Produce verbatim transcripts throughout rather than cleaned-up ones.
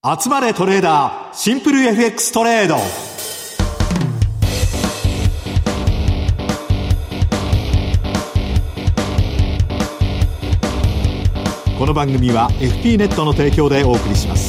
集まれトレーダーシンプル エフエックス トレード。この番組は エフピー ネットの提供でお送りします。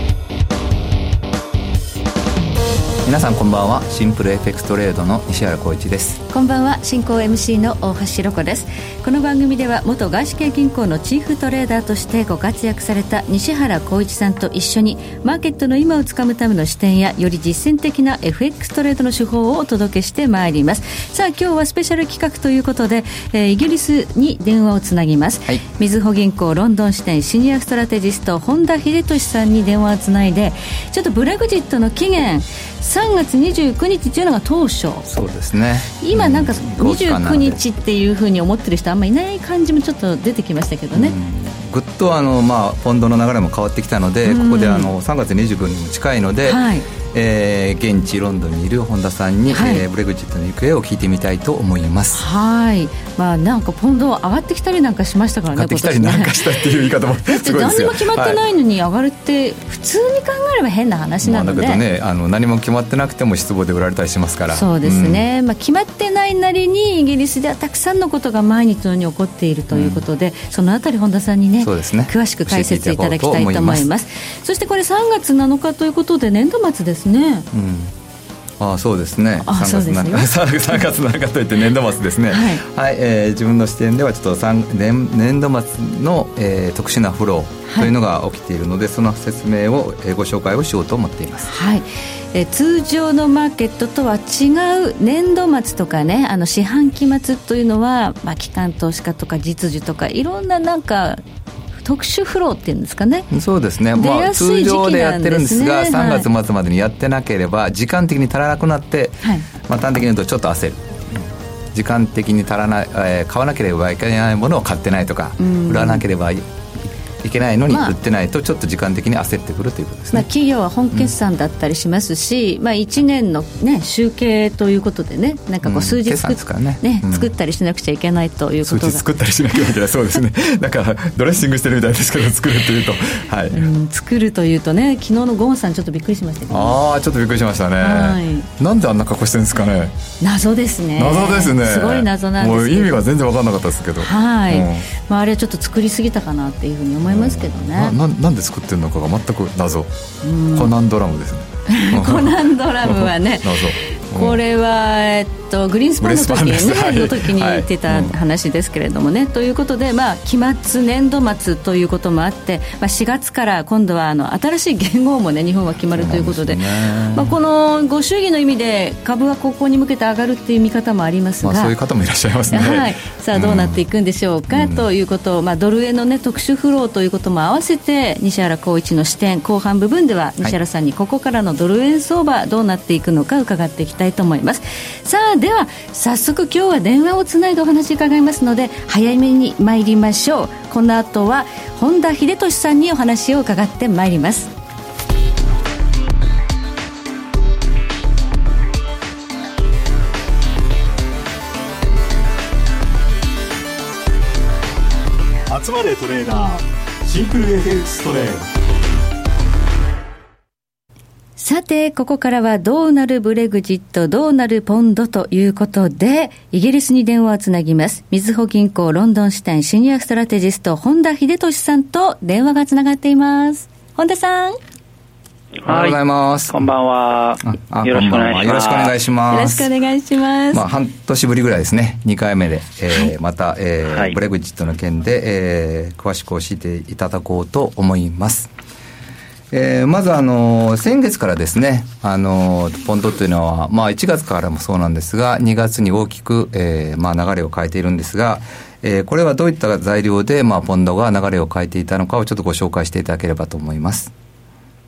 皆さんこんばんは。シンプル エフエックス トレードの西原浩一です。 こんばんは。進行 エムシー の大橋ロコです。この番組では元外資系銀行のチーフトレーダーとしてご活躍された西原浩一さんと一緒にマーケットの今をつかむための視点やより実践的な エフエックス トレードの手法をお届けしてまいります。さあ今日はスペシャル企画ということで、えー、イギリスに電話をつなぎます、はい、みずほ銀行ロンドン支店シニアストラテジスト本田秀俊さんに電話をつないで、ちょっとブレグジットの期限さんがつにじゅうくにちというのが当初。 そうですね。 今なんかにじゅうくにちっていうふうに思ってる人あんまりいない感じもちょっと出てきましたけどね。 ぐっとあの、まあ、ポンドの流れも変わってきたので、ここであのさんがつにじゅうくにちにも近いので、はい、えー、現地ロンドンにいる本田さんに、はい、えー、ブレグジットの行方を聞いてみたいと思います。 はい、まあ、なんかポンド上がってきたりなんかしましたからね。 上がってきたりなんかしたっていう言い方もすごいですよ。だって何も決まってないのに上がるって普通に考えれば変な話なので、 まあ、だけどね、あの何も決まってなくても失望で売られたりしますから。 そうですね、うん、まあ、決まってないなりにイギリスではたくさんのことが毎日のように起こっているということで、うん、そのあたり本田さんに ね, そうですね詳しく解説いただきたいと思います。そしてこれさんがつなのかということで年度末ですね。 うん、ああそうですね。 ああそうですよさんがつなのかといって年度末ですね。はい、はい、えー、自分の視点ではちょっと年, 年度末の、えー、特殊なフローというのが起きているので、はい、その説明を、えー、ご紹介をしようと思っています。 はい、えー、通常のマーケットとは違う年度末とかね、あの四半期末というのは、まあ、機関投資家とか実需とかいろんななんか特殊フローっていうんですかね。 そうですね、まあ、通常でやってるんですが、さんがつ末までにやってなければ時間的に足らなくなって、はい、まあ、端的に言うとちょっと焦る、時間的に足らない、えー、買わなければいけないものを買ってないとか、売らなければいいけないのに売ってないとちょっと時間的に焦ってくるということですね。 まあ、企業は本決算だったりしますし、うん、まあ、いちねんの、ね、集計ということでね、なんかこう数字作っ、うんねね、うん、作ったりしなくちゃいけないということが、 数字作ったりしなきゃいけない、そうですねなんかドレッシングしてるみたいですけど、作るというと、はい、うん、 作るというとね、昨日のゴンさんちょっとびっくりしましたけど、ね、 ああちょっとびっくりしましたね、はい、なんであんな格好してるんですかね。 謎ですね。 謎ですね。 すごい謎なんですけど、 もう意味が全然分からなかったですけど、 はい、 うん、 まあ、あれはちょっと作りすぎたかなっていうふうに思いますけどね、 うん、な, なんで作ってるのかが全く謎、うん、コナンドラムですねコナンドラムはね謎、うん、これは、えっと、グリーンスパンの時に、ね、はい、の時に言ってた話ですけれどもね、はい、うん、ということで、まあ、期末年度末ということもあって、まあ、しがつから今度はあの新しい元号もね日本は決まるということで、まあ、このご祝儀の意味で株はここに向けて上がるっていう見方もありますが、 まあ、そういう方もいらっしゃいますね、 はい、さあどうなっていくんでしょうか、うん、ということを、まあ、ドル円の、ね、特殊フローということも合わせて西原浩一の視点、後半部分では西原さんにここからのドル円相場どうなっていくのか伺っていきたいと思います。さあでは早速今日は電話をつないでお話伺いますので早めに参りましょう。この後は本田秀俊さんにお話を伺ってまいります。 集まれトレーダーシンプル エフエックス トレード。 さてここからはどうなるブレグジットどうなるポンドということでイギリスに電話をつなぎます。みずほ銀行ロンドン支店シニアストラテジスト本田秀俊さんと電話がつながっています。本田さん、 おはようございます。 こんばんは。よろしくお願いします。 よろしくお願いします。 よろしくお願いします。 まあ、半年ぶりぐらいですね、にかいめで、えーはい、また、えーはい、ブレグジットの件で、えー、詳しく教えていただこうと思います。えー、まずあの先月からですね、あのポンドというのは、まあ、いちがつからもそうなんですがにがつに大きく、えーまあ、流れを変えているんですが、えー、これはどういった材料で、まあ、ポンドが流れを変えていたのかをちょっとご紹介していただければと思います。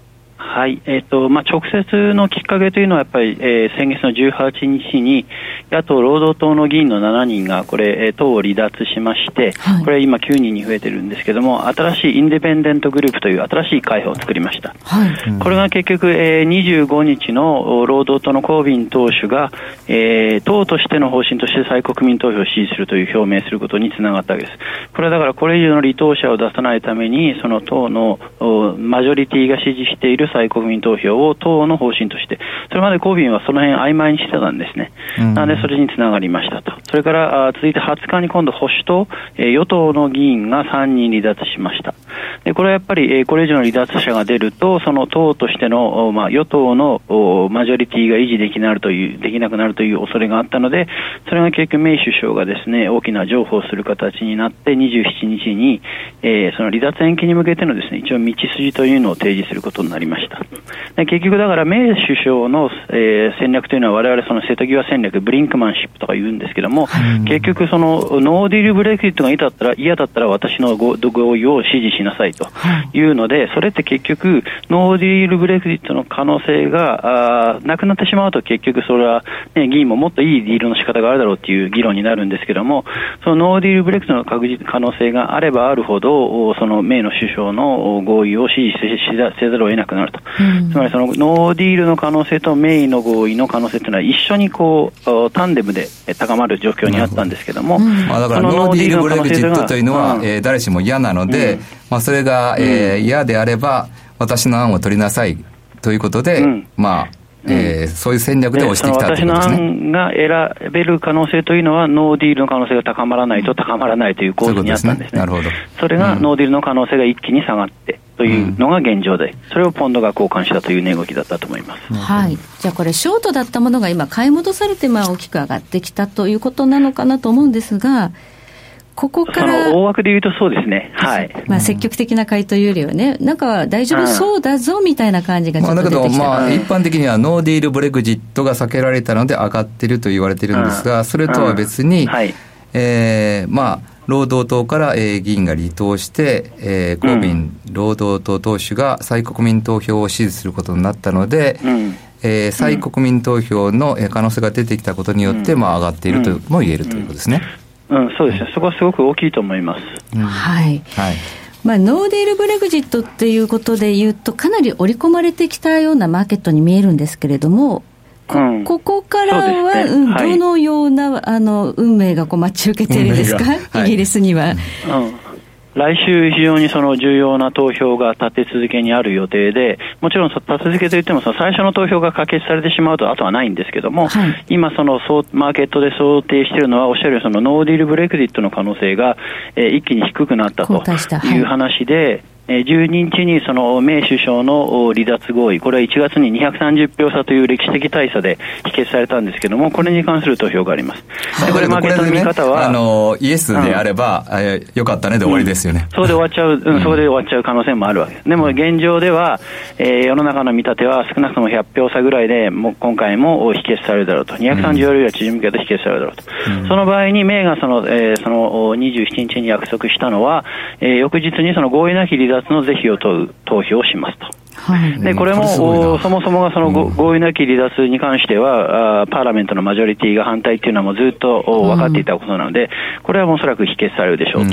はい、えーとまあ、直接のきっかけというのはやっぱり、えー、先月のじゅうはちにちに野党労働党の議員のしちにんがこれ、えー、党を離脱しまして、はい、これ今きゅうにんに増えてるんですけども、新しいインディペンデントグループという新しい会派を作りました、はい、これが結局、えー、にじゅうごにちの労働党のコービン党首が、えー、党としての方針として再国民投票を支持するという表明することにつながったわけです。これはだからこれ以上の離党者を出さないためにその党のマジョリティが支持している再国民投票を党の方針として、それまでコービンはその辺曖昧にしてたんですね、うん、なのでそれにつながりましたと。それから続いてはつかに今度保守党、えー、与党の議員がさんにん離脱しました。でこれはやっぱり、えー、これ以上の離脱者が出るとその党としての、まあ、与党のマジョリティが維持できなるというできなくなるという恐れがあったので、それが結局メイ首相がですね大きな譲歩をする形になってにじゅうしちにちに、えー、その離脱延期に向けてのですね一応道筋というのを提示することになりました。で結局だからメイ首相の、えー、戦略というのは我々その瀬戸際戦略ブリンクマンシップとか言うんですけども、うん、結局そのノーディールブレクジットが嫌だったら嫌だったら私の合意を支持しなさいというので、それって結局ノーディールブレクジットの可能性があなくなってしまうと結局それは、ね、議員ももっといいディールの仕方があるだろうという議論になるんですけども、そのノーディールブレクジットの確実可能性があればあるほどそのメイの首相の合意を支持せざるを得なくなると、うん、つまりそのノーディールの可能性とメイの合意の可能性というのは一緒にこうタンデムで高まる状況にあったんですけども、うんまあ、だからノーディールブレクジットというのは、うんえー、誰しも嫌なので、うんまあ、それが、えー、嫌であれば私の案を取りなさいということで、うんまあえー、そういう戦略で押してきたということですね。 私の案が選べる可能性というのはノーディールの可能性が高まらないと高まらないという構図にあったんですね。 なるほど。 それがノーディールの可能性が一気に下がってというのが現状で、それをポンドが交換したという値動きだったと思います、 はい、じゃあこれショートだったものが今買い戻されてまあ大きく上がってきたということなのかなと思うんですが、ここからその大枠で言うとそうですね、はいまあ、積極的な買いというよりはね、なんか大丈夫そうだぞみたいな感じがちょっと出てきた、 まあ、だけど、まあ、 一般的にはノーディールブレグジットが避けられたので上がっていると言われているんですが、それとは別に、はいえー、まあ労働党から、えー、議員が離党して、えー、コービン労働党党首が再国民投票を支持することになったので、うんえー、再国民投票の可能性が出てきたことによって、うんまあ、上がっているとも言えるということですね。 うん、そうですね。そこはすごく大きいと思います。 うん、はい。はい。まあ、ノーディールブレグジットっていうことで言うとかなり織り込まれてきたようなマーケットに見えるんですけれども、こ, うん、ここからは、ねうんはい、どのようなあの運命がこう待ち受けているんですか、はい、イギリスには。 うん来週非常にその重要な投票が立て続けにある予定で、もちろん立て続けといってもその最初の投票が可決されてしまうとあとはないんですけども、はい、今そのマーケットで想定しているのはおっしゃるようにそのノーディールブレクジットの可能性が、えー、一気に低くなったという話で、じゅうににちにそのメイ首相の離脱合意、これはいちがつににひゃくさんじゅっぴょう差という歴史的大差で否決されたんですけども、これに関する投票があります。でこれマーケットの見方は、 ね、あのイエスであれば、うんえー、よかったねで終わりですよね、 うん、そうで終わっちゃう、うん、それで終わっちゃう可能性もあるわけです。でも現状では、えー、世の中の見立ては少なくともひゃくひょう差ぐらいでもう今回も否決されるだろうと、にひゃくさんじゅうよりは縮むけど否決されるだろうと、うん、その場合にメイがその、えー、そのにじゅうしちにちに約束したのは、えー、翌日にその合意なき離脱の是非を問う投票をしますと。はい、でこれもそもそもがその合意なき離脱に関しては、うん、パーラメントのマジョリティが反対というのはもうずっと分かっていたことなので、うん、これはおそらく否決されるでしょうと、うん、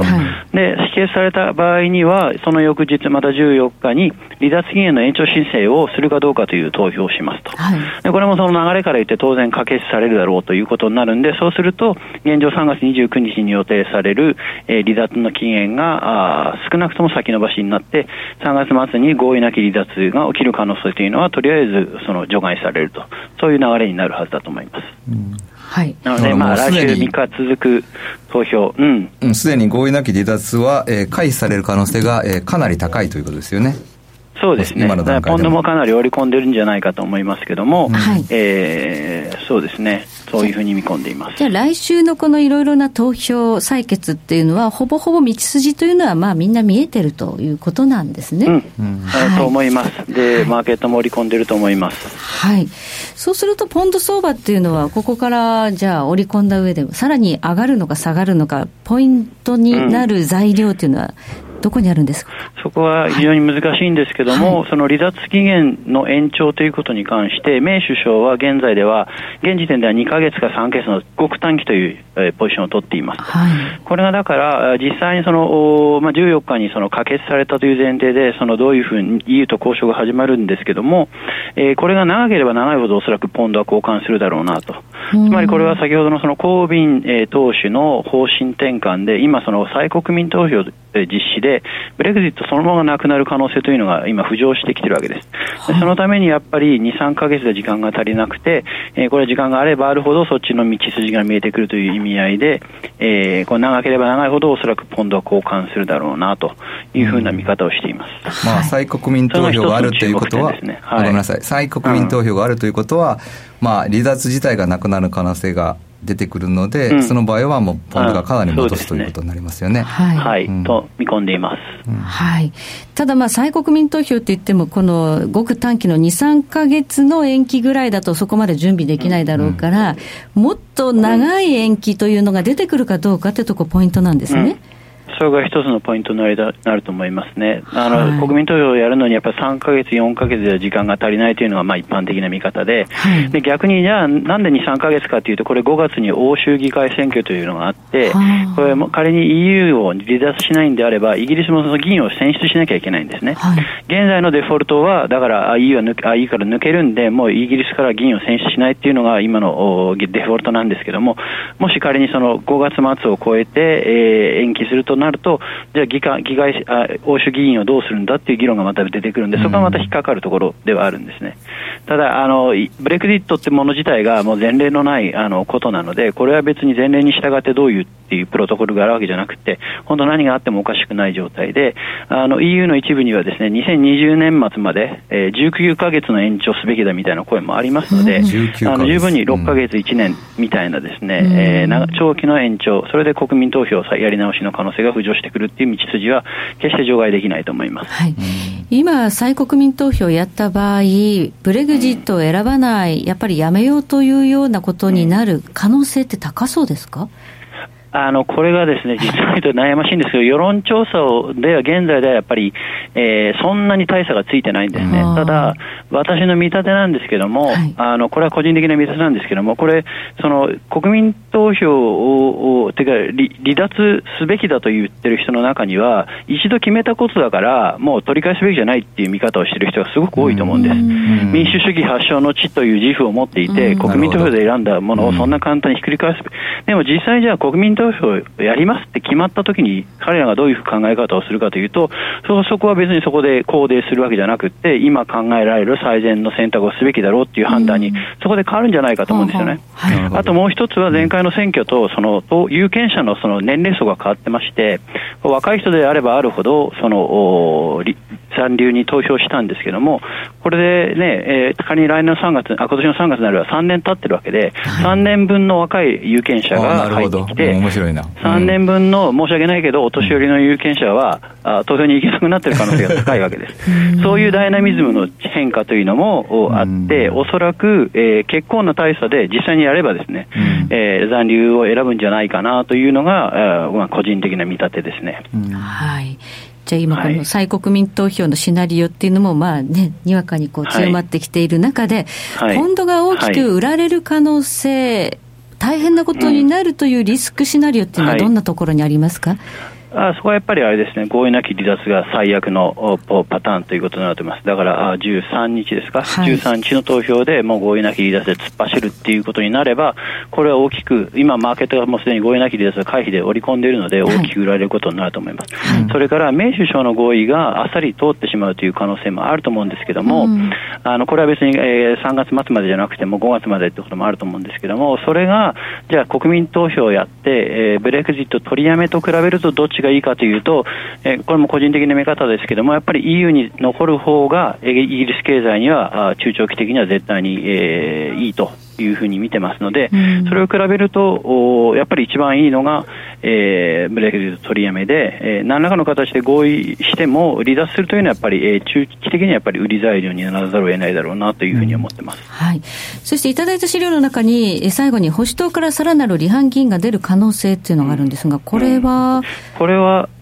で否決された場合にはその翌日またじゅうよっかに離脱期限の延長申請をするかどうかという投票をしますと、はい、でこれもその流れから言って当然可決されるだろうということになるんで、そうすると現状さんがつにじゅうくにちに予定される、えー、離脱の期限があ少なくとも先延ばしになってさんがつ末に合意なき離脱が起きる可能性というのはとりあえずその除外されると、そういう流れになるはずだと思います、うんはい、なのでまあ来週みっか続く投票、うんうん、すでに合意なき離脱は、えー、回避される可能性が、えー、かなり高いということですよね。 そうですね。今の段階でもポンドもかなり織り込んでるんじゃないかと思いますけども、うんえー、そうですね。そういうふうに見込んでいます。 じゃあ来週のこのいろいろな投票採決っていうのはほぼほぼ道筋というのはまあみんな見えてるということなんですね。うん、 うんはい、と思います。で、はい、マーケットも織り込んでると思います。 はい。そうするとポンド相場っていうのはここからじゃあ織り込んだ上でさらに上がるのか下がるのかポイントになる材料っていうのはどこにあるんですか？ そこは非常に難しいんですけども、はい、その離脱期限の延長ということに関して、メイ首相は現在では、現時点ではにかげつかさんかげつのごく短期という、えー、ポジションを取っています。はい、これがだから、実際にその、まあ、じゅうよっかにその可決されたという前提で、そのどういうふうに イーユー と交渉が始まるんですけども、えー、これが長ければ長いほどおそらくポンドは交換するだろうなと。つまりこれは先ほどのそのコービン、えー、党首の方針転換で、今その再国民投票実施でブレグジットそのままなくなる可能性というのが今浮上してきているわけです。でそのためにやっぱり にさんかげつで時間が足りなくて、えー、これ時間があればあるほどそっちの道筋が見えてくるという意味合いで、えー、これ長ければ長いほどおそらくポンドは交換するだろうなというふうな見方をしています。 まあ、再国民投票があるということは、ねはい、ごめんなさい、再国民投票があるということは、うんまあ、離脱自体がなくなる可能性が出てくるので、うん、その場合はもうポンドがかなり戻す、ね、ということになりますよね。 はい、はいうん、と見込んでいます。 うん、はい。ただまあ再国民投票って言ってもこのごく短期の にさんかげつの延期ぐらいだとそこまで準備できないだろうから、うん、もっと長い延期というのが出てくるかどうかってとこポイントなんですね。うんそれが一つのポイントになる、なると思いますね。あの、はい、国民投票をやるのにやっぱりさんかげつ、よんかげつで時間が足りないというのがまあ一般的な見方で、はい、で逆にじゃあなんでに、さんかげつかというと、これごがつに欧州議会選挙というのがあって、はい、これも仮に イーユー を離脱しないんであれば、イギリスもその議員を選出しなきゃいけないんですね。はい、現在のデフォルトは、だから イーユー は抜け、イーユー から抜けるんで、もうイギリスから議員を選出しないっていうのが今のデフォルトなんですけども、もし仮にそのごがつ末を超えて、えー、延期するとなると、じゃあ議会、議会あ欧州議員をどうするんだっていう議論がまた出てくるんで、そこがまた引っかかるところではあるんですね。ただあのブレクジットってもの自体がもう前例のないあのことなので、これは別に前例に従ってどういうっていうプロトコルがあるわけじゃなくて、本当何があってもおかしくない状態で、あの イーユー の一部にはですね、にせんにじゅうねん末まで、えー、じゅうきゅうかげつの延長すべきだみたいな声もありますので、あの十分にろっかげついちねんみたいなですね、えー、長長期の延長、それで国民投票やり直しの可能性が浮上してくるっていう道筋は決して除外できないと思います。 はい、今再国民投票をやった場合、ブレグジットを選ばない、やっぱりやめようというようなことになる可能性って高そうですか？ あのこれがですね、実は言うと悩ましいんですけど、世論調査をでは現在ではやっぱり、えー、そんなに大差がついてないんですね。ただ私の見立てなんですけども、はい、あのこれは個人的な見立てなんですけども、これその国民投票ををてか離脱すべきだと言ってる人の中には、一度決めたことだからもう取り返すべきじゃないっていう見方をしている人がすごく多いと思うんです。民主主義発祥の地という自負を持っていて、国民投票で選んだものをそんな簡単にひっくり返す。でも実際じゃあ国民投票をやりますって決まったときに彼らがどういう考え方をするかというと、そ, そこは別にそこで肯定するわけじゃなくて、今考えられる最善の選択をすべきだろうっていう判断にそこで変わるんじゃないかと思うんですよね。はい、あともう一つは前回の選挙とその有権者のその年齢層が変わってまして、若い人であればあるほどその残留に投票したんですけども、これでね、えー、仮に来年のさんがつ、あ、今年のさんがつになればさんねん経ってるわけで、さんねんぶんの若い有権者が入ってきて、 面白いな。 さんねんぶんの申し訳ないけどお年寄りの有権者は、うん、あ投票に行けなくなっている可能性が高いわけです。そういうダイナミズムの変化というのもあって、おそらく、えー、結構な大差で実際にやればですね、うん、えー、残留を選ぶんじゃないかなというのが、まあ、個人的な見立てですね。 うん、はい。じゃあ今この再国民投票のシナリオっていうのもまあね、にわかにこう強まってきている中で、はい、ポンドが大きく売られる可能性、はい、大変なことになるというリスクシナリオっていうのはどんなところにありますか？はい、 あそこはやっぱりあれですね、合意なき離脱が最悪のパターンということになっています。だからじゅうさんにちですか、はい、じゅうさんにちの投票でもう合意なき離脱で突っ走るっていうことになれば、これは大きく、今マーケットがもうすでに合意なき離脱が回避で織り込んでいるので、大きく売られることになると思います。はい、それからメイ首相の合意があっさり通ってしまうという可能性もあると思うんですけども、うん、あのこれは別に、えー、さんがつ末までじゃなくてもごがつまでってこともあると思うんですけども、それがじゃあ国民投票をやって、えー、ブレクジット取りやめと比べるとどっちがいいかというと、えー、これも個人的な見方ですけども、やっぱり イーユー に残る方がイギリス経済には中長期的には絶対に、えー、いいというふうに見てますので、うん、それを比べるとやっぱり一番いいのが、えー、ブレグジット取りやめで、えー、何らかの形で合意しても離脱するというのはやっぱり、えー、中期的にはやっぱり売り材料にならざるを得ないだろうなというふうに思ってます。うん、 はい。そしていただいた資料の中に最後に保守党からさらなる離反議員が出る可能性というのがあるんですが、これは、 うん、これは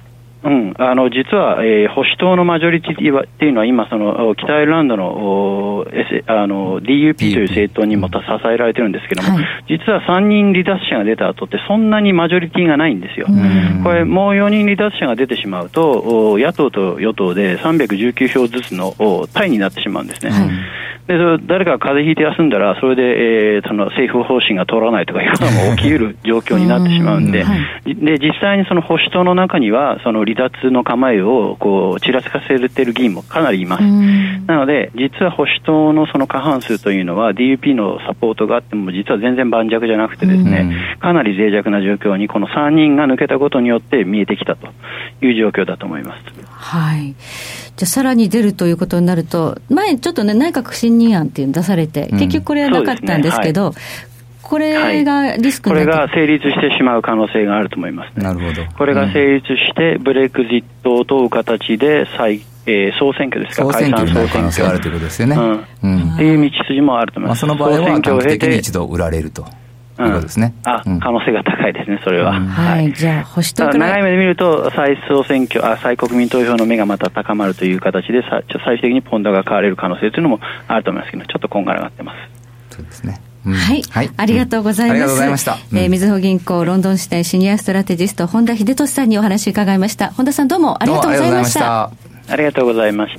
うん、あの実は、えー、保守党のマジョリティはっていうのは今その北アイルランドの、S、あの ディーユーピー という政党にも支えられてるんですけども、はい、実はさんにん離脱者が出た後ってそんなにマジョリティがないんですよ。これもうよにん離脱者が出てしまうと野党と与党でさんびゃくじゅうきゅうひょうずつのタイになってしまうんですね、はい、で誰かが風邪ひいて休んだらそれで、えー、その政府方針が通らないとかいうことも起きうる状況になってしまうんで、はい、で実際にその保守党の中にはその離脱の構えをこうちらつかせている議員もかなりいます。なので実は保守党のその過半数というのは ディーユーピー のサポートがあっても実は全然盤石じゃなくてですね、かなり脆弱な状況にこのさんにんが抜けたことによって見えてきたという状況だと思います。 はい。じゃあさらに出るということになると、前ちょっとね内閣不信任案っていうの出されて、うん、結局これはなかったんですけど、これがリスクになって、 はい、これが成立してしまう可能性があると思いますね。 なるほど。 これが成立してブレクジットを問う形で再、えー、総選挙ですか、 総選挙になる可能性があるということですよね。うんうん、 っていう道筋もあると思います。 まあ、その場合は短期的に一度売られると。ということですね。 うん、あ、うん、可能性が高いですね、それは。うん、 はい。じゃあ、保守党から長い目で見ると、再総選挙、あ、再国民投票の目がまた高まるという形で、さ最終的にポンドが買われる可能性というのもあると思いますけど、ちょっとこんがらがってます。 そうですね。 うん、はい、はい。ありがとうございます。うん、ありがとうございました。うん、えー、みずほ銀行ロンドン支店シニアストラテジスト、本田秀俊さんにお話伺いました。本田さんどうもありがとうございました。 ありがとうございました。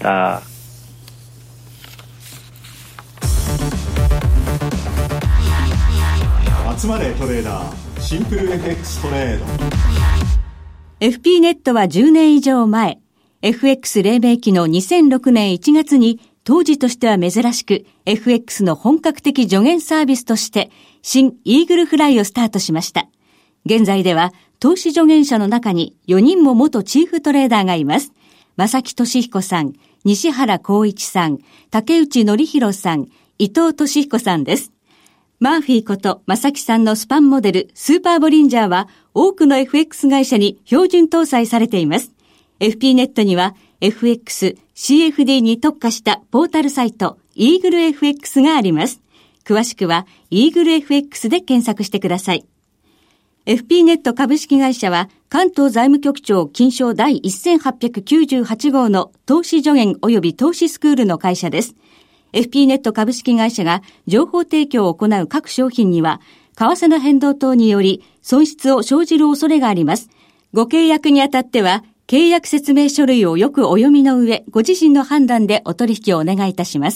集まれトレーダーシンプル エフエックス トレード。 エフピー ネットはじゅうねん以上前、 エフエックス 黎明期のにせんろくねんいちがつに当時としては珍しく エフエックス の本格的助言サービスとして新イーグルフライをスタートしました。現在では投資助言者の中によにんも元チーフトレーダーがいます。正木俊彦さん、西原光一さん、竹内則弘さん、伊藤俊彦さんです。マーフィーこと正木さんのスパンモデルスーパーボリンジャーは多くの エフエックス 会社に標準搭載されています。エフピー ネットには エフエックス、シーエフディー に特化したポータルサイトイーグル エフエックス があります。詳しくはイーグル エフエックス で検索してください。エフピー ネット株式会社は関東財務局長金賞第せんはっぴゃくきゅうじゅうはち号の投資助言及び投資スクールの会社です。エフピー ネット株式会社が情報提供を行う各商品には、為替の変動等により損失を生じる恐れがあります。ご契約にあたっては、契約説明書類をよくお読みの上、ご自身の判断でお取引をお願いいたします。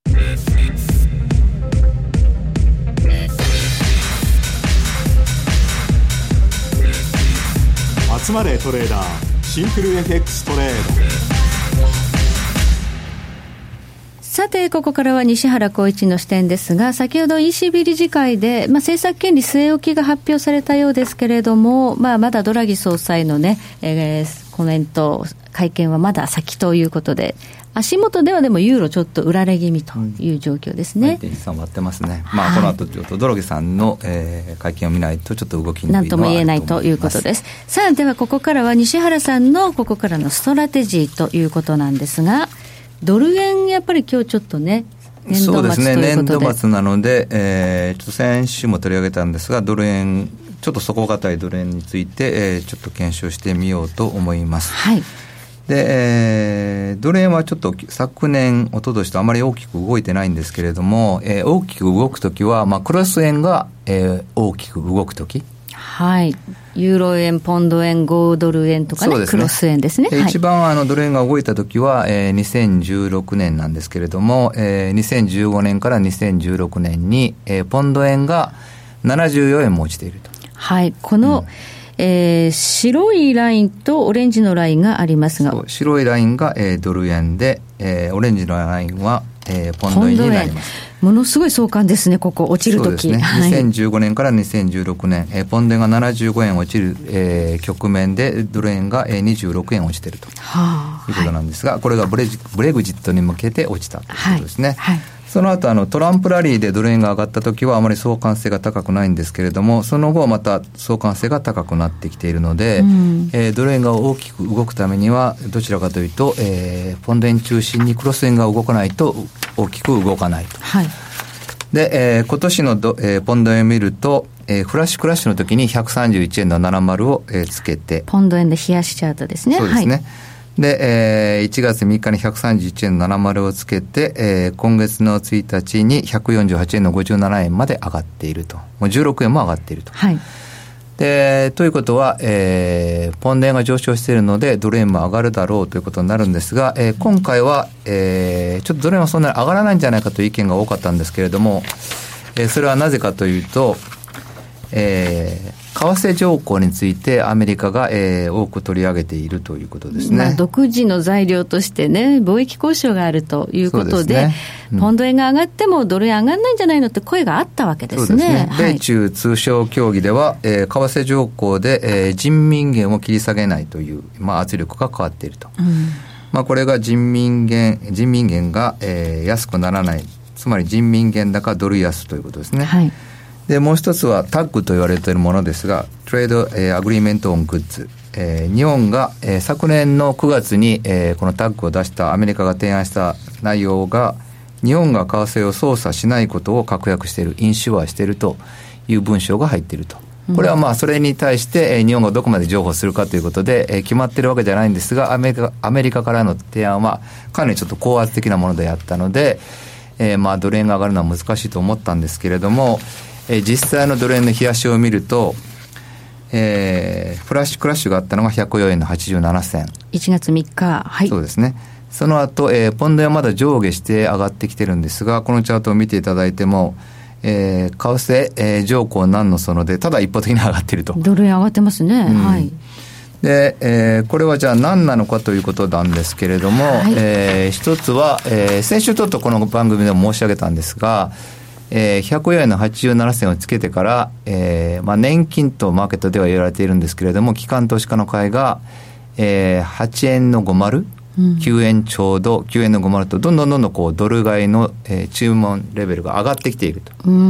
集まれトレーダーシンプル エフエックス トレード。 さてここからは西原光一の視点ですが、先ほど イーシービー 理事会で、まあ、政策金利据え置きが発表されたようですけれども、まあ、まだドラギ総裁のね、えー、コメント会見はまだ先ということで、足元ではでもユーロちょっと売られ気味という状況ですね。 れいてんいちさん 割ってますね。まあ、この後ちょっとドラギさんの、えー、会見を見ないとちょっと動きにくいのは何とも言えないということです。さあではここからは西原さんのここからのストラテジーということなんですが、ドル円やっぱり今日ちょっとね年度末ということで、そうですね、 年度末なので、えー、ちょっと先週も取り上げたんですが、ドル円ちょっと底堅いドル円について、えー、ちょっと検証してみようと思います。 はい。 で、えー、ドル円はちょっと昨年一昨年とあまり大きく動いてないんですけれども、えー、大きく動くときは、まあ、クロス円が、えー、大きく動くとき、 はい、ユーロ円、ポンド円、ごドル円とか ね, ねクロス円ですね。 で、はい、一番あのドル円が動いたときは、えー、にせんじゅうろくねんなんですけれども、えー、にせんじゅうごねんからにせんじゅうろくねんに、えー、ポンド円がななじゅうよえんも落ちていると。 はい、この、うん、えー、白いラインとオレンジのラインがありますが、 そう、白いラインが、えー、ドル円で、えー、オレンジのラインは、えー、ポンド円になります。 ものすごい相関ですね、ここ落ちるとき。 そうですね、はい、にせんじゅうごねんからにせんじゅうろくねん、えー、ポンド円がななじゅうごえん落ちる、えー、局面でドル円が、えー、にじゅうろくえん落ちていると、はあ、いうことなんですが、はい、これがブレジ、ブレグジットに向けて落ちたということですね。はいはい、その後あのトランプラリーでドル円が上がったときはあまり相関性が高くないんですけれども、その後また相関性が高くなってきているので、うん、えー、ドル円が大きく動くためにはどちらかというと、えー、ポンド円中心にクロス円が動かないと大きく動かないと。はい。で、えー、今年のド、えー、ポンド円を見ると、 えー、フラッシュクラッシュの時にひゃくさんじゅういちえんのななじゅうを、えー、つけて、 ポンド円で冷やしチャートですね。 そうですね、はい、で、えー、いちがつみっかにひゃくさんじゅういちえんのななじゅうをつけて、えー、今月のついたちにひゃくよんじゅうはちえんのごじゅうななえんまで上がっていると、もうじゅうろくえんも上がっていると、 はい、 でということは、えー、ポンド円が上昇しているのでドル円も上がるだろうということになるんですが、えー、今回は、えー、ちょっとドル円はそんなに上がらないんじゃないかという意見が多かったんですけれども、えー、それはなぜかというと、えー為替条項についてアメリカが、えー、多く取り上げているということですね。 まあ、独自の材料としてね、貿易交渉があるということで、 ね、うん、 ポンド円が上がってもドル円上がらないんじゃないのって声があったわけですね。 そうですね、 はい、 米中通商協議では、えー、為替条項で、えー、人民元を切り下げないという、まあ、圧力が変わっていると、うん、まあ、これが人民元人民元が、えー、安くならない、つまり人民元高ドル安ということですね。はい、でもう一つはタッグと言われているものですが、トレード、えー、アグリーメントオングッズ、えー、日本が、えー、昨年のくがつに、えー、このタッグを出したアメリカが提案した内容が、日本が為替を操作しないことを確約している、インシュアしているという文章が入っていると。これはまあそれに対して、えー、日本がどこまで譲歩するかということで、えー、決まっているわけじゃないんですが、アメリカ、アメリカからの提案はかなりちょっと高圧的なものであったので、えー、まあドル円が上がるのは難しいと思ったんですけれども、えー、実際のドル円の冷やしを見ると、えー、フラッシュクラッシュがあったのがひゃくよんえんのはちじゅうななせん、 いちがつみっか、はい、 そうですね。その後、えー、ポンド円はまだ上下して上がってきてるんですが、このチャートを見ていただいても、えー、為替、えー、条項なんのそのでただ一方的に上がっていると。 ドル円上がってますね、うん、はい。 で、えー、これはじゃあ何なのかということなんですけれども、はい、えー、一つは、えー、先週ちょっとこの番組でも申し上げたんですが、えー、ひゃくよんえんのはちじゅうななせんをつけてから、えーまあ、年金とマーケットでは言われているんですけれども、機関投資家の買いが、えー、はちえんのごじゅう、うん、きゅうえんちょうど、きゅうえんのごじゅうとどんどんどんどんこうドル買いの、えー、注文レベルが上がってきていると、うん、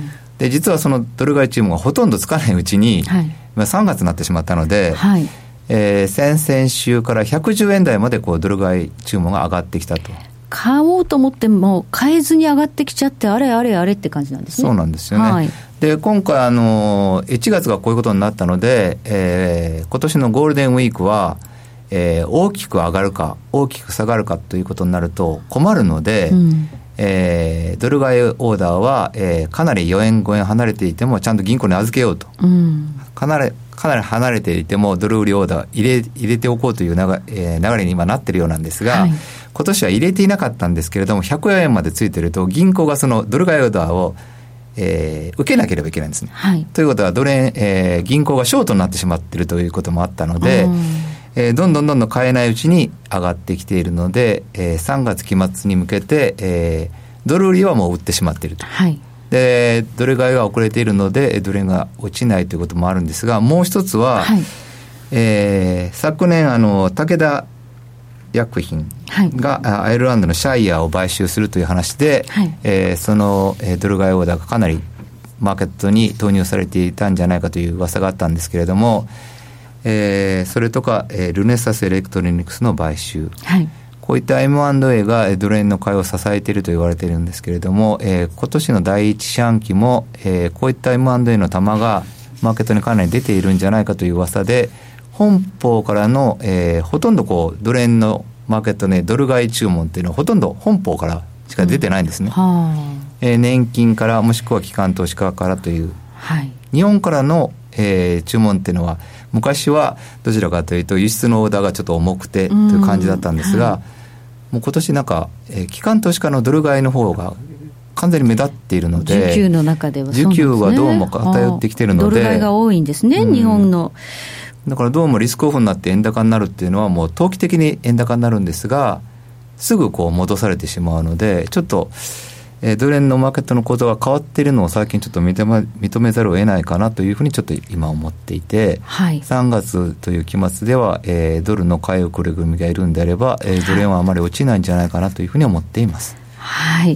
で実はそのドル買い注文がほとんどつかないうちに、はい、まあ、さんがつになってしまったので、はい、えー、先々週からひゃくじゅうえん台までこうドル買い注文が上がってきたと。 買おうと思っても買えずに上がってきちゃって、あれあれあれって感じなんですね。 そうなんですよね、はい、で今回あのいちがつがこういうことになったので、えー、今年のゴールデンウィークは、えー、大きく上がるか大きく下がるかということになると困るので、うん、えー、ドル買いオーダーは、えー、かなりよえんごえん離れていてもちゃんと銀行に預けようと、うん、かなりかなり離れていてもドル売りオーダー入れ、入れておこうという流れ、えー、流れに今なっているようなんですが、はい、今年は入れていなかったんですけれどもひゃくよんえんまでついていると銀行がそのドル買いオーダーを、えー、受けなければいけないんですね、はい、ということはドル円、えー、銀行がショートになってしまっているということもあったので、うん、えー、どんどんどんどん買えないうちに上がってきているので、えー、さんがつ期末に向けて、えー、ドル売りはもう売ってしまっていると、はい、でドル買いが遅れているのでドル円が落ちないということもあるんですが、もう一つは、はい、えー、昨年あの武田薬品が、はい、アイルランドのシャイヤーを買収するという話で、はい、えー、その、えー、ドル買いオーダーがかなりマーケットに投入されていたんじゃないかという噂があったんですけれども、えー、それとか、えー、ルネサスエレクトロニクスの買収、はい、こういった エムアンドエー がドル円の買いを支えていると言われているんですけれども、えー、今年の第一四半期も、えー、こういった エムアンドエー の玉がマーケットにかなり出ているんじゃないかという噂で、本邦からの、えー、ほとんどこうドル円のマーケットね、ドル買い注文っていうのはほとんど本邦からしか出てないんですね、うん、えー、年金からもしくは機関投資家からという、はい、日本からの、えー、注文っていうのは昔はどちらかというと輸出のオーダーがちょっと重くてという感じだったんですが、うん、はい、もう今年なんか、えー、機関投資家のドル買いの方が完全に目立っているので、 需給の中ではそうなんですね、 需給はどうも偏ってきているので、 ドル買いが多いんですね、うん、日本の。 だからどうもリスクオフになって円高になるっていうのはもう投機的に円高になるんですが、すぐこう戻されてしまうので、ちょっと、えー、ドル円のマーケットの構造が変わっているのを最近ちょっと認め、認めざるを得ないかなというふうにちょっと今思っていて、はい、さんがつという期末では、えー、ドルの買い遅れ組がいるんであれば、えー、ドル円はあまり落ちないんじゃないかなというふうに思っています。 はい、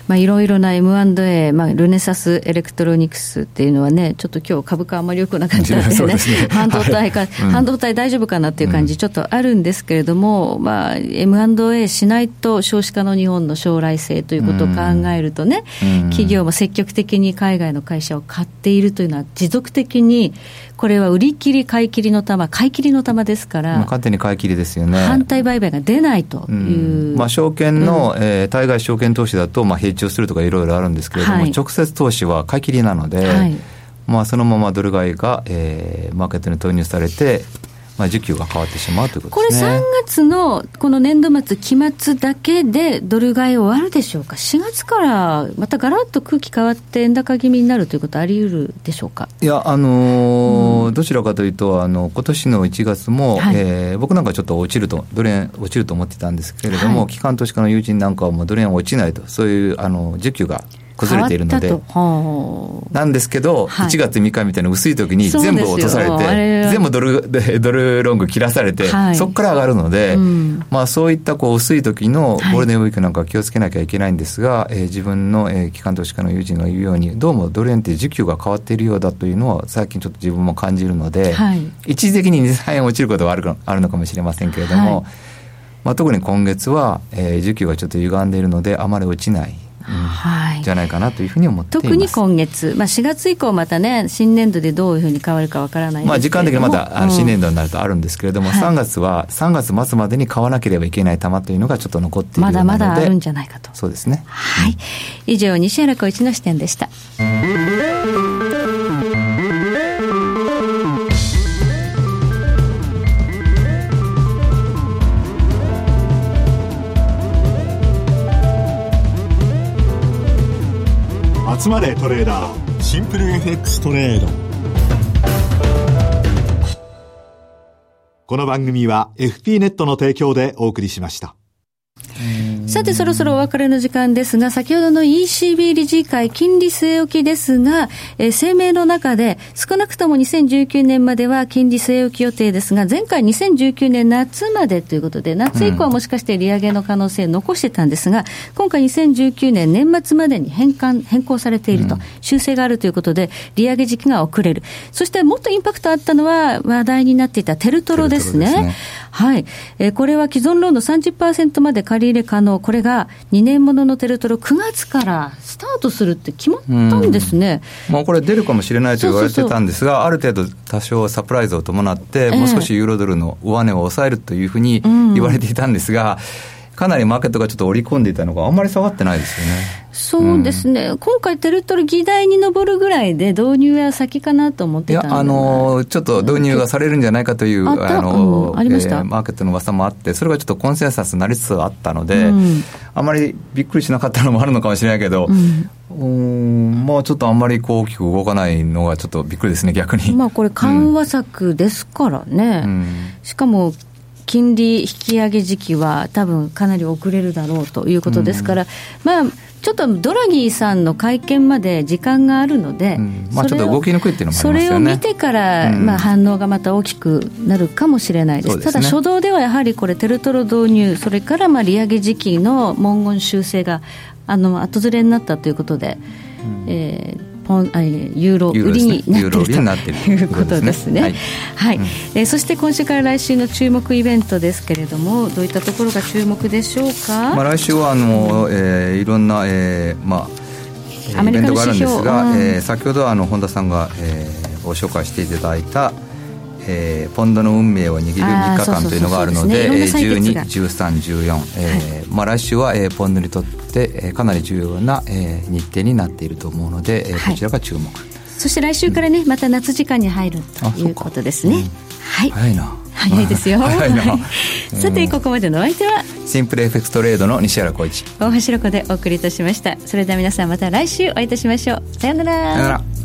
まあ、いろいろな エムアンドエー、まあ、ルネサスエレクトロニクスっていうのはね、ちょっと今日株価あんまり良くなかったんでね、半導体か、はい、半導体大丈夫かなっていう感じちょっとあるんですけれども、うん、まあ、エムアンドエー しないと少子化の日本の将来性ということを考えるとね、うん、企業も積極的に海外の会社を買っているというのは持続的にこれは売り切り買い切りの玉、買い切りの玉ですから、 まあ、勝手に買い切りですよね。 反対売買が出ないという、うん、 まあ、証券の、うん、えー、対外証券投資だとまあヘッジをするとかいろいろあるんですけれども、はい、直接投資は買い切りなので、はい、まあ、そのままドル買いが、えー、マーケットに投入されて、まあ、需給が変わってしまうということですね。 これさんがつのこの年度末期末だけでドル買い終わるでしょうか。しがつからまたガラッと空気変わって円高気味になるということはあり得るでしょうか。 いや、あのーうん、どちらかというとあの今年のいちがつも、はい、えー、僕なんかちょっと落ちるとドル円落ちると思ってたんですけれども、はい、機関投資家の友人なんかはもうドル円落ちないと、そういうあの需給が崩れているのでなんですけど、はい、いちがつみっかみたいな薄い時に全部落とされて全部ドルドルロング切らされて、はい、そこから上がるので、うん、まあ、そういったこう薄い時のゴールデンウィークなんかは気をつけなきゃいけないんですが、はい、えー、自分の、えー、機関投資家の友人が言うようにどうもドル円って需給が変わっているようだというのは最近ちょっと自分も感じるので、はい、一時的にに、さんえん落ちることはあるか、あるのかもしれませんけれども、はい、まあ、特に今月は、えー、需給がちょっと歪んでいるのであまり落ちないうん、はい、じゃないかなというふうに思っています。 特に今月、まあ、しがつ以降またね、新年度でどういうふうに変わるかわからないんですけれども、まあ、 時間的にまだ、うん、新年度になるとあるんですけれども、はい、さんがつはさんがつ末までに買わなければいけない玉というのがちょっと残っているようなので、 まだまだあるんじゃないかと。 そうですね、 はい、うん、以上西原浩一の視点でした。 集まれトレーダー、シンプル エフエックス トレード。この番組は エフピー ネットの提供でお送りしました。 さて、そろそろお別れの時間ですが、先ほどの イーシービー 理事会金利据え置きですが、えー、声明の中で少なくともにせんじゅうきゅうねんまでは金利据え置き予定ですが、前回にせんじゅうきゅうねん夏までということで、夏以降はもしかして利上げの可能性を残してたんですが、うん、今回にせんじゅうきゅうねん年末までに変換変更されていると、うん、修正があるということで利上げ時期が遅れる。そしてもっとインパクトあったのは話題になっていたテルトロですね。テルトロですね。はい、えー、これは既存ローンの さんじゅっパーセント まで借り入れ可能。これがにねんもののテルトロくがつからスタートするって決まったんですね。 まあ、これ出るかもしれないと言われてたんですが、そうそうそう、ある程度多少サプライズを伴って、えー、もう少しユーロドルの上値を抑えるというふうに言われていたんですが、うん、かなりマーケットがちょっと織り込んでいたのがあんまり下がってないですよね。 そうですね、うん、今回テルトロ議題に上るぐらいで導入は先かなと思ってたんで、 いや、あのちょっと導入がされるんじゃないかという、 ああの、うん、ありました、 えー、マーケットの噂もあって、それがちょっとコンセンサスになりつつあったので、うん、あまりびっくりしなかったのもあるのかもしれないけど、うんうーん、まあ、ちょっとあんまりこう大きく動かないのがちょっとびっくりですね、逆に。 まあ、これ緩和策ですからね、うん、しかも金利引き上げ時期は多分かなり遅れるだろうということですから、うん、まあちょっとドラギーさんの会見まで時間があるので、うん、 まあ、ちょっと動きにくいっていうのもありますよね。 それを見てから、うん、まあ、反応がまた大きくなるかもしれないです。ですね、ただ初動ではやはりこれテルトロ導入、それからまあ利上げ時期の文言修正があの後ずれになったということで、うん、えーポンあユーロ売りになっているということですね。はい、はい、うん、えー、そして今週から来週の注目イベントですけれども、どういったところが注目でしょうか。 まあ、来週はあの、えー、いろんな、えーまあ、イベントがあるんですが、うん、えー、先ほどあの本田さんが、えー、ご紹介していただいた、えー、ポンドの運命を握るみっかかんというのがあるので、じゅうに、じゅうさん、じゅうよん、えーまあ、来週は、えー、ポンドにとって、えー、かなり重要な、えー、日程になっていると思うので、えー、こちらが注目、はい、 そして来週からね、うん、また夏時間に入るということですね、うん、はい、 早いな、 早いですよ早いなさて、ここまでのお相手はシンプル エフエックス トレードの西原浩一、 大橋ロコでお送りいたしました。それでは皆さん、また来週お会いいたしましょう。さよなら。 さよなら。